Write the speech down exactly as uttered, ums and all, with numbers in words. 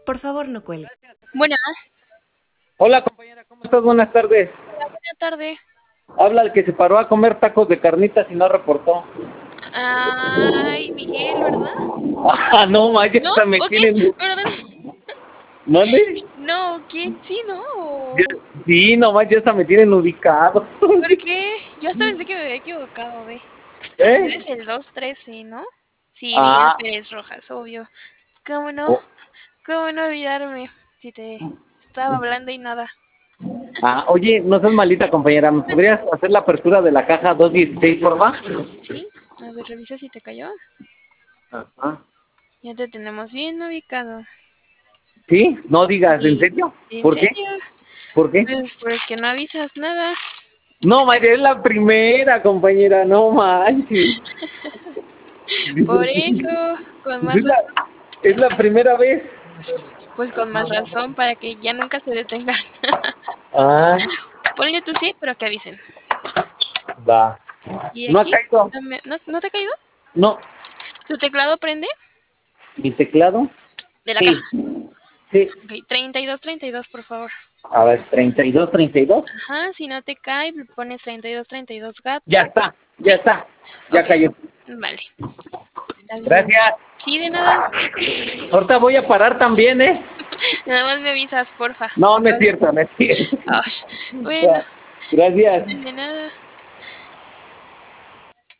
Por favor, no cuelgue. Buenas. Hola compañera, ¿cómo estás? Buenas tardes. Hola, buena tarde. Habla el que se paró a comer tacos de carnitas y no reportó. Ay, Miguel, ¿verdad? Ah, no, ma, ya ¿No? hasta me ¿O quién? tienen... Perdón. ¿Mande? No, ¿quién? Sí, ¿no? Ya- Sí, nomás ya hasta me tienen ubicado. ¿Por qué? Yo hasta pensé que me había equivocado, ve. ¿Eh? Eres el dos trece, ¿no? Sí, Miguel Ah, Pérez Rojas, obvio. ¿Cómo no? oh, ¿Cómo no olvidarme? Si te estaba hablando y nada. ah, oye, no seas malita compañera, ¿me podrías hacer la apertura de la caja doscientos dieciséis, por favor? ¿Sí? A ver, revisa si te cayó. Ajá. Ya te tenemos bien ubicado. ¿Sí? No digas, ¿en ¿Y serio? en ¿Por qué? serio? ¿Por qué? Pues porque no avisas nada. No, ma, es la primera compañera, no manches. Por eso, con más Es la, razón, es la primera vez. pues con más razón, para que ya nunca se detengan. Ah, Ponle tú sí, pero que avisen. va. ¿Y ¿No ha aquí? caído? ¿No, me- no, ¿no te ha caído? No. ¿Tu teclado prende? ¿Mi teclado? De la caja. Sí. Sí. Ok, treinta y dos, treinta y dos, por favor. A ver, treinta y dos, treinta y dos. Ajá, si no te cae, le pones treinta y dos, treinta y dos Ya gato. está, ¿Sí? ya está. Ok, Ya cayó. vale. Está bien. Gracias. Sí, de nada. Ahorita voy a parar también, ¿eh? Nada más me avisas, porfa. No, no es Vale. cierto, no es cierto. Ay, bueno, Gracias. de nada.